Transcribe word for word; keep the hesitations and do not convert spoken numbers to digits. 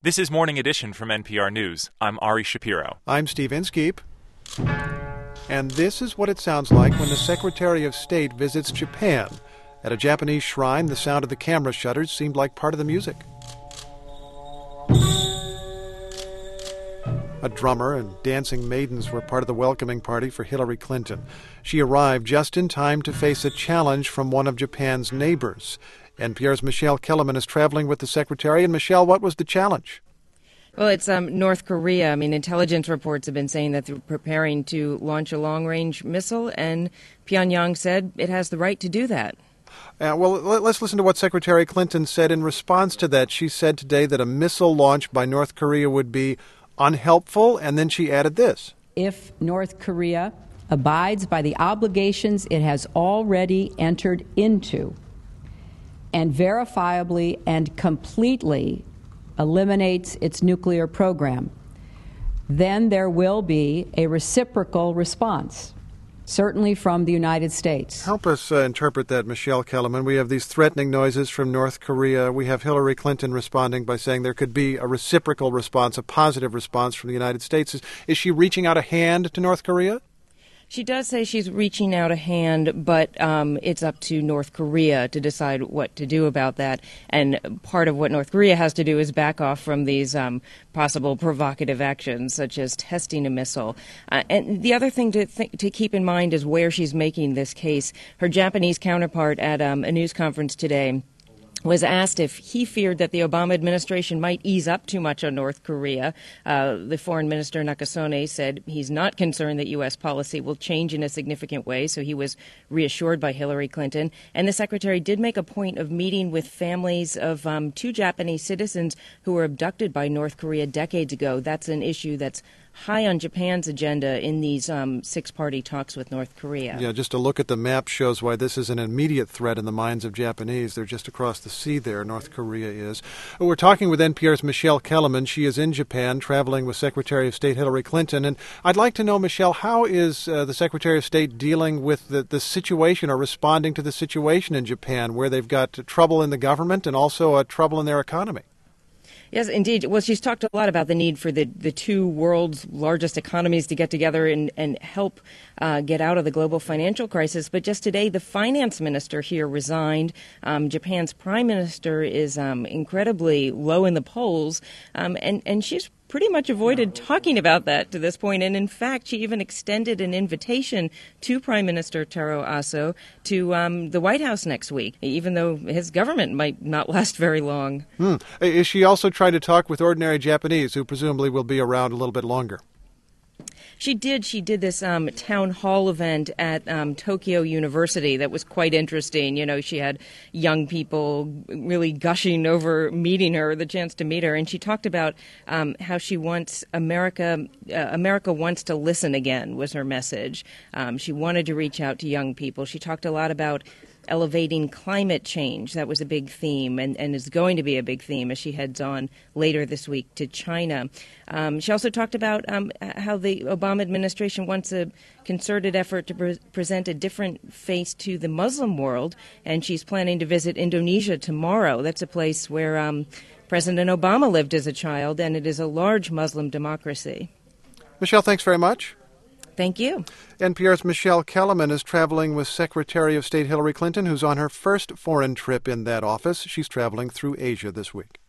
This is Morning Edition from N P R News. I'm Ari Shapiro. I'm Steve Inskeep. And this is what it sounds like when the Secretary of State visits Japan. At a Japanese shrine, the sound of the camera shutters seemed like part of the music. A drummer and dancing maidens were part of the welcoming party for Hillary Clinton. She arrived just in time to face a challenge from one of Japan's neighbors. N P R's Michelle Kellerman is traveling with the Secretary. And Michelle, what was the challenge? Well, it's um, North Korea. I mean, intelligence reports have been saying that they're preparing to launch a long-range missile, and Pyongyang said it has the right to do that. Uh, well, let's listen to what Secretary Clinton said in response to that. She said today that a missile launch by North Korea would be unhelpful, and then she added this. If North Korea abides by the obligations it has already entered into and verifiably and completely eliminates its nuclear program, then there will be a reciprocal response, certainly from the United States. Help us uh, interpret that, Michelle Kellerman. We have these threatening noises from North Korea. We have Hillary Clinton responding by saying there could be a reciprocal response, a positive response from the United States. Is, is she reaching out a hand to North Korea? She does say she's reaching out a hand, but um, it's up to North Korea to decide what to do about that. And part of what North Korea has to do is back off from these um, possible provocative actions, such as testing a missile. Uh, and the other thing to th- to keep in mind is where she's making this case. Her Japanese counterpart at um, a news conference today was asked if he feared that the Obama administration might ease up too much on North Korea. Uh, the foreign minister, Nakasone, said he's not concerned that U S policy will change in a significant way, so he was reassured by Hillary Clinton. And the secretary did make a point of meeting with families of um, two Japanese citizens who were abducted by North Korea decades ago. That's an issue that's high on Japan's agenda in these um, six-party talks with North Korea. Yeah, just a look at the map shows why this is an immediate threat in the minds of Japanese. They're just across the sea there, North Korea is. We're talking with N P R's Michelle Kellerman. She is in Japan, traveling with Secretary of State Hillary Clinton. And I'd like to know, Michelle, how is uh, the Secretary of State dealing with the, the situation or responding to the situation in Japan, where they've got trouble in the government and also uh, trouble in their economy? Yes, indeed. Well, she's talked a lot about the need for the, the two world's largest economies to get together and, and help uh, get out of the global financial crisis. But just today, the finance minister here resigned. Um, Japan's prime minister is um, incredibly low in the polls, um, and, and she's pretty much avoided talking about that to this point. And in fact, she even extended an invitation to Prime Minister Taro Aso to um, the White House next week, even though his government might not last very long. Hmm. Is she also trying to talk with ordinary Japanese, who presumably will be around a little bit longer? She did. She did this um, town hall event at um, Tokyo University that was quite interesting. You know, she had young people really gushing over meeting her, the chance to meet her. And she talked about um, how she wants America, uh, America wants to listen again was her message. Um, she wanted to reach out to young people. She talked a lot about elevating climate change. That was a big theme and, and is going to be a big theme as she heads on later this week to China. Um, she also talked about um, how the Obama administration wants a concerted effort to pre- present a different face to the Muslim world, and she's planning to visit Indonesia tomorrow. That's a place where um, President Obama lived as a child, and it is a large Muslim democracy. Michelle, thanks very much. Thank you. N P R's Michelle Kellerman is traveling with Secretary of State Hillary Clinton, who's on her first foreign trip in that office. She's traveling through Asia this week.